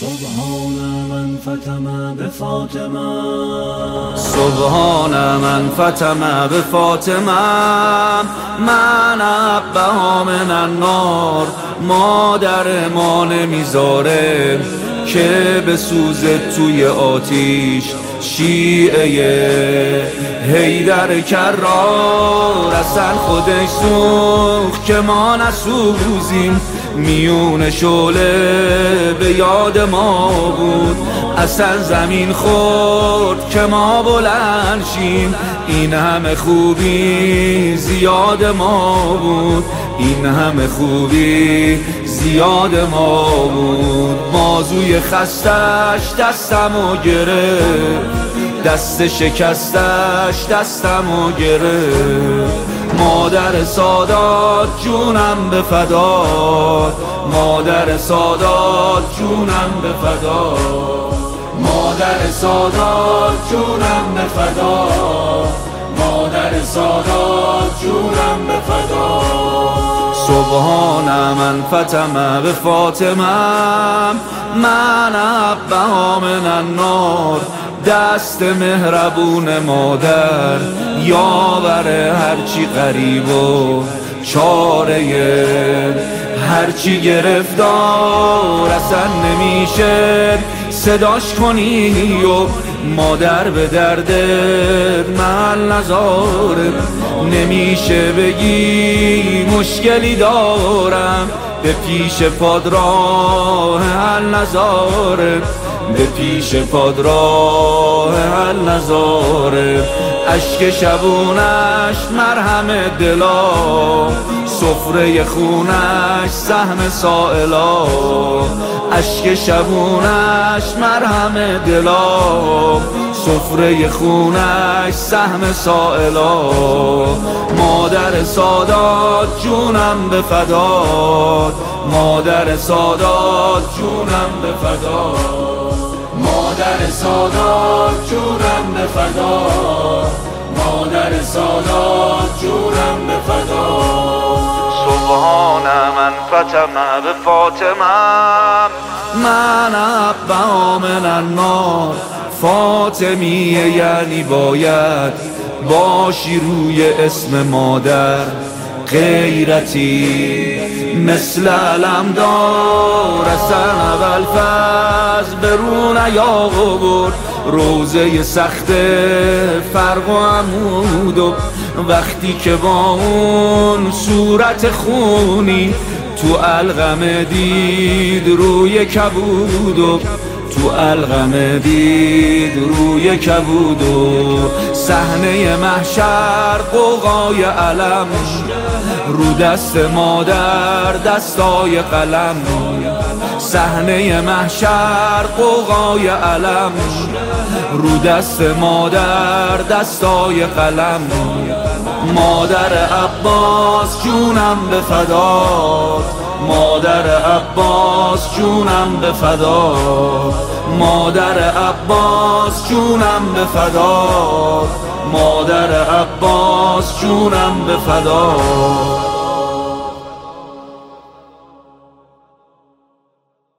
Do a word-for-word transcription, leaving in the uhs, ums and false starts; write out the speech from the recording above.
سبحان من فتم بفاطمه سبحان من فتم بفاطمه من ابها من النار. مادر ما نمیذاره که بسوزه توی آتیش شیعه حیدر کرار. اصلا خودش سوخت که ما نسوزیم، میون شعله به یاد ما بود. اصلا زمین خورد که ما بلند شیم، این همه خوبی زیاد ما بود، این همه خوبی زیاد ما بود. بازوی خستش دستمو گرفت، دست شکستش دستمو گرفت. مادر سادات جونم به فدات، مادر سادات جونم به فدات، مادر سادات جونم به فدات، مادر سادات جونم به فدات. سبحان من فتم بفاطمه من ابها من النار. دست مهربون مادر یاور هرچی غریب و چاره هرچی گرفتار. اصلا نمیشه صداش کنی و مادر به دردت محل نذاره. نمیشه بگی مشکلی دارم، به پیش پادراه حل نذاره، به پیش پادراه حل نذاره. اشک شبونش مرهم دلا، سفره خونش سهم سائلا. اشک شبونش مرهم دلا، سفره خونش سهم سائلا. مادر سادات جونم به فدات، مادر سادات جونم به فدات، مادر سادات جونم به فدات، مادر سادات جونم به فدات. سبحان من فتم بفاطمه من ابها من النار. فاطمیه یعنی باید باشی روی اسم مادر غیرتی مثل علمدار. اصلا اول فز به رو نیاورد روزه سخت فرق و عمود، و وقتی که با اون صورت خونی تو القمه دید روی کبود، و تو القمه دید روی کبود. و صحنه محشر قوقای علم، رو دست مادر دستای قلم. صحنه محشر قوقای علم، رو دست مادر دستای قلم. مادر عباس جونم به فدات، مادر عباس جونم به فدات، مادر عباس جونم به فدات، مادر عباس جونم به فدات.